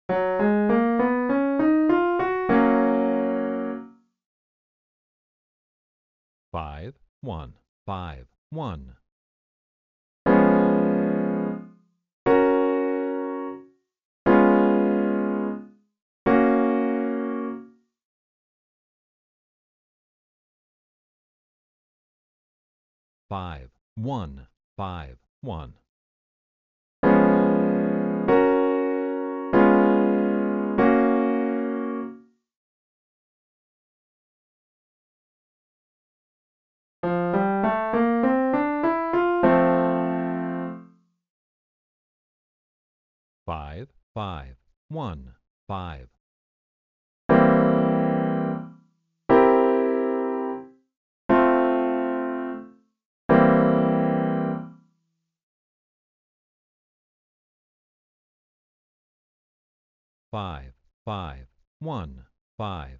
5, 1, 5, 1. 5, 1, 5, 1. 5, 5, 1, 5. 5, 5, 1, 5.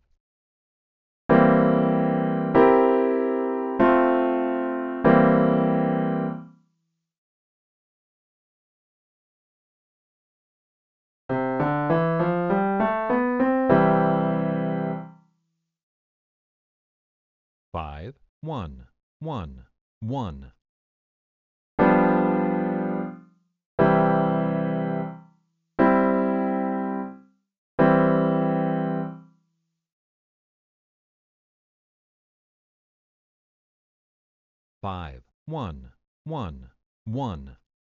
5, 1, 1, 1. 5, 1, 1, 1.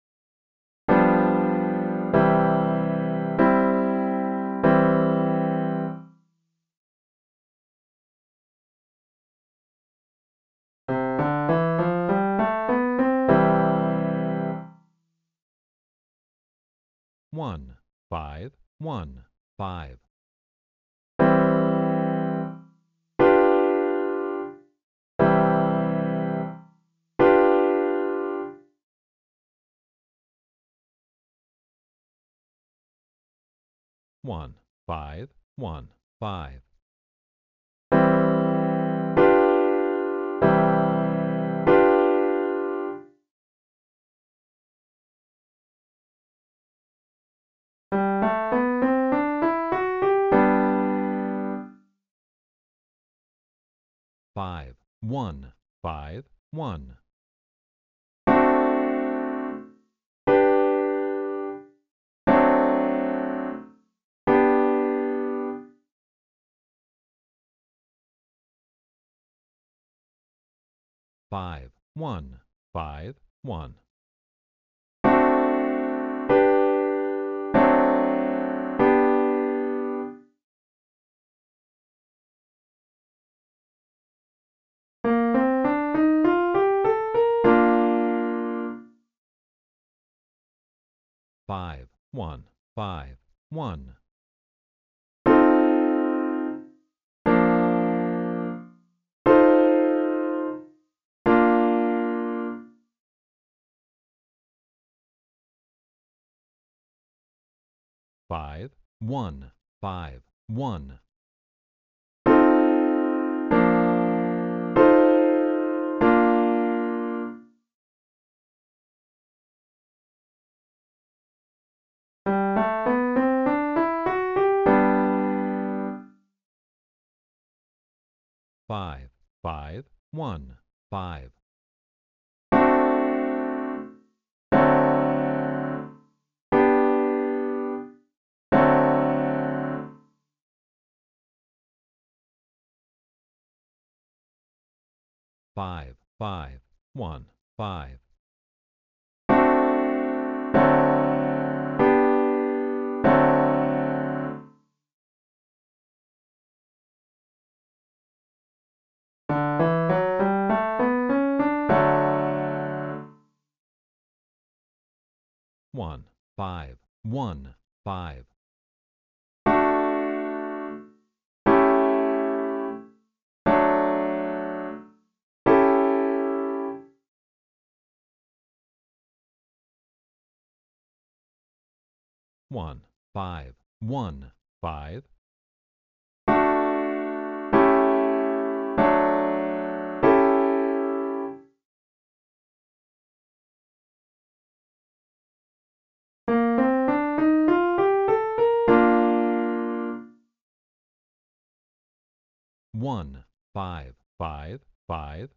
1, 5, 1, 5. 1, 5, 1, 5. 5, 1, 5, 1. 5, 1, 5, 1. 5, 1, 5, 1. 5, 1, 5, 1. 5, 5, 1, 5. 5, 5, 1, 5. 1, 5, 1, 5. 1, 5, 1, 5. 1, 5, 5, 5,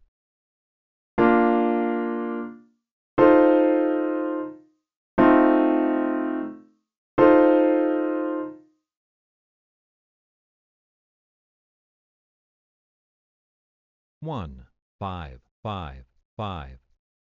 1, 5, 5, 5,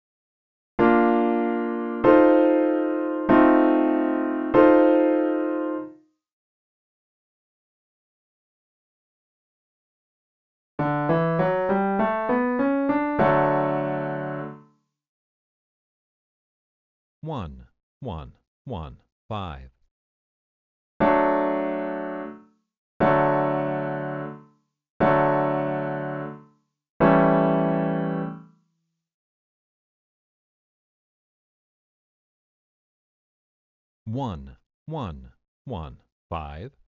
1, 1, 1, 5, 1, 1, 1, 5,